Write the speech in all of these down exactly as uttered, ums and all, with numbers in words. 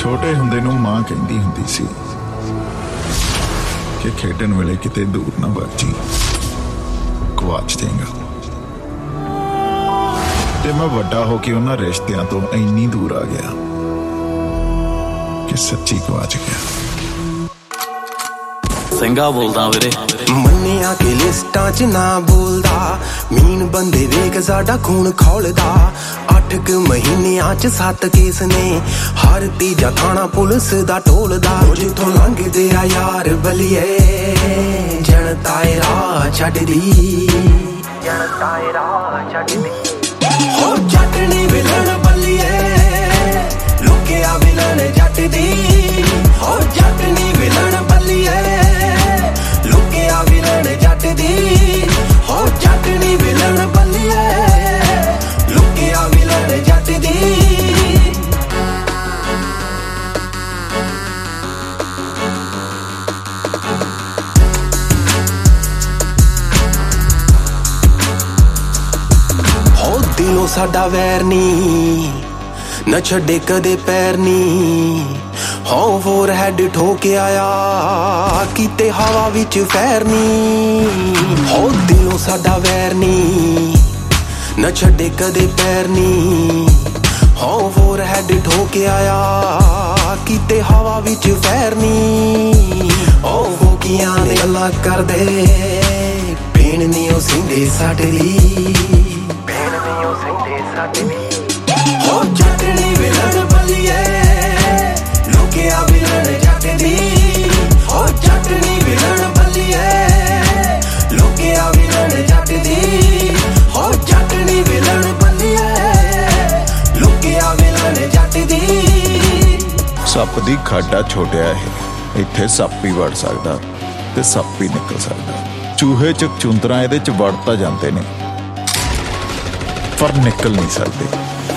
ਛੋਟੇ ਹੁੰਦੇ ਨੂੰ ਮਾਂ ਕਹਿੰਦੀ ਹੁੰਦੀ ਸੀ ਕਿ ਖੇਡਣ ਵੇਲੇ ਕਿਤੇ ਦੂਰ ਨਾ ਵਗ ਜੀ, ਗਵਾਚ ਜਾਏਗਾ। ਤੇ ਮੈਂ ਵੱਡਾ ਹੋ ਕੇ ਉਹਨਾਂ ਰਿਸ਼ਤਿਆਂ ਤੋਂ ਇੰਨੀ ਦੂਰ ਆ ਗਿਆ ਕਿ ਸੱਚੀ ਗਵਾਚ ਗਿਆ। ਸਿੰਘਾ ਬੋਲਦਾ ਵੀਰੇ, ਮੰਨਿਆ ਕਿ ਲਿਸਟਾਂ 'ਚ ਨਾ ਬੋਲਦਾ, ਮੀਨ ਬੰਦੇ ਵੇਖ ਸਾਡਾ ਖੂਨ ਖੌਲਦਾ। ਅੱਠ ਕੁ ਮਹੀਨਿਆਂ 'ਚ ਸੱਤ ਕੇਸ ਨੇ, ਹਰ ਤੀਜਾ ਥਾਣਾ ਪੁਲਿਸ ਦਾ ਟੋਲਦਾ। ਜਿੱਥੋਂ ਲੰਘਦੇ ਆ ਯਾਰ ਬਲੀਏ, ਜਨਤਾ ਏ ਰਾਹ ਛੱਡਦੀ, ਜਨਤਾ ਏ ਰਾਹ ਛੱਡਦੀ। ਹੋ ਜੱਟ ਨੀ ਵਿਲਣ ਬੱਲੀਏ, ਲੁਕਿਆ ਵਿਲਣ ਜੱਟ ਦੀ। ਹੋ ਜੱਟ ਨੀ ਵਿਲਣ ਬੱਲੀਏ, ਲੁਕਿਆ ਵਿਲਣ ਜੱਟ ਦੀ। ਹੋ ਜੱਟ ਨੀ ਵਿਲਣ ਬੱਲੀਏ, ਲੁਕਿਆ ਵਿਲਣ ਜੱਟ ਦੀ। ਹੋ ਦਿਲੋਂ ਸਾਡਾ ਵੈਰ ਨੀ, ਨਾ ਛੱਡੇ ਕਦੇ ਪੈਰ ਨੀ। ਹੋ ਫੋਰ ਹੈਡ ਠੋਕੇ ਆਇਆ, ਕੀਤੇ ਹਵਾ ਵਿੱਚ ਫੈਰ ਨੀ। ਹੋ ਦਿਲੋਂ ਸਾਡਾ ਵੈਰ ਨੀ, ਨਾ ਛੱਡੇ ਕਦੇ ਪੈਰ ਨੀ। ਹੋ ਫੋਰ ਹੈਡ ਠੋਕੇ ਆਇਆ, ਕੀਤੇ ਹਵਾ ਵਿੱਚ ਫੈਰ ਨੀ। ਉਹ ਫੋਕੀਆਂ ਨੇ ਗੱਲਾਂ ਕਰਦੇ, ਭੈਣ ਨੀ ਉਹ ਸਿੰਦੇ ਸਾਡੇ ਲਈ, ਭੈਣ ਨੀ ਉਹ ਸਿੰਦੇ ਸਾਡੇ ਲਈ। ਹੋ ਜੱਟ ਨੀ ਵਿਲਣ ਬੱਲੀਏ, ਲੁਕਿਆ ਵਿਲਣ ਜੱਟ ਦੀ। ਹੋ ਜੱਟ ਨੀ ਵਿਲਣ ਬੱਲੀਏ, ਲੁਕਿਆ ਵਿਲਣ ਜੱਟ ਦੀ। ਹੋ ਜੱਟ ਨੀ ਵਿਲਣ ਬੱਲੀਏ, ਲੁਕਿਆ ਵਿਲਣ ਜੱਟ ਦੀ। ਸੱਪ ਦੀ ਖਾਡਾ ਛੋਟਿਆ ਇਹ, ਇੱਥੇ ਸੱਪ ਹੀ ਵੜ ਸਕਦਾ ਤੇ ਸੱਪ ਹੀ ਨਿਕਲ ਸਕਦਾ। ਚੂਹੇ ਚ ਚੁੰਦਰਾਂ ਇਹਦੇ ਚ ਵੜ ਤਾਂ ਜਾਂਦੇ ਨੇ, ਪਰ ਨਿਕਲ ਨਹੀਂ ਸਕਦੇ।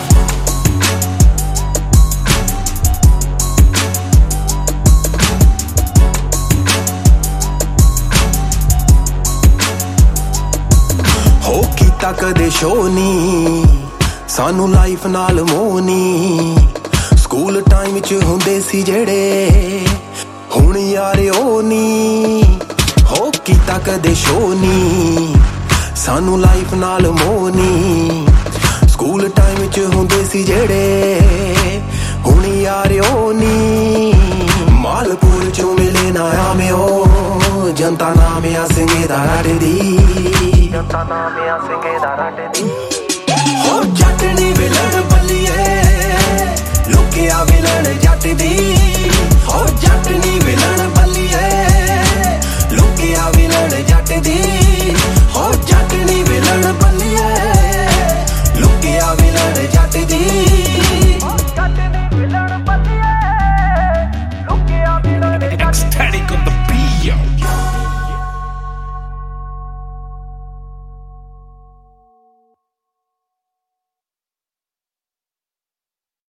ਹੋ ਕੀਤਾ ਕਦੇ ਸ਼ੋ ਨੀ, ਸਾਨੂੰ ਲਾਈਫ ਨਾਲ ਮੋਹ ਨੀ। ਸਕੂਲ ਟਾਈਮ 'ਚ ਹੁੰਦੇ ਸੀ ਜਿਹੜੇ, ਹੁਣ ਯਾਰ ਉਹ ਨੀ। ਹੋ ਕੀਤਾ ਕਦੇ ਸ਼ੋ ਨੀ, ਸਾਨੂੰ ਲਾਈਫ ਨਾਲ ਮੋਹ ਨੀ। ਸਕੂਲ ਟਾਈਮ 'ਚ ਹੁੰਦੇ ਸੀ ਜਿਹੜੇ, ਹੁਣ ਯਾਰ ਉਹ ਨੀ। ਮਾਲਪੁਰ 'ਚੋਂ ਮਿਲੇ ਨਾ ਆਵੇਂ ਉਹ, ਜਨਤਾ ਨਾਮ ਆ ਸਿੰਘੇ ਦਾ ਰੱਟਦੀ, ਜਨਤਾ ਨਾਮ ਆ ਸਿੰਘੇ ਦਾ ਰੱਟਦੀ। ਹੋ ਜੱਟ ਨੀ ਵਿਲਣ ਬੱਲੀਏ, ਲੁਕਿਆ ਵਿਲਣ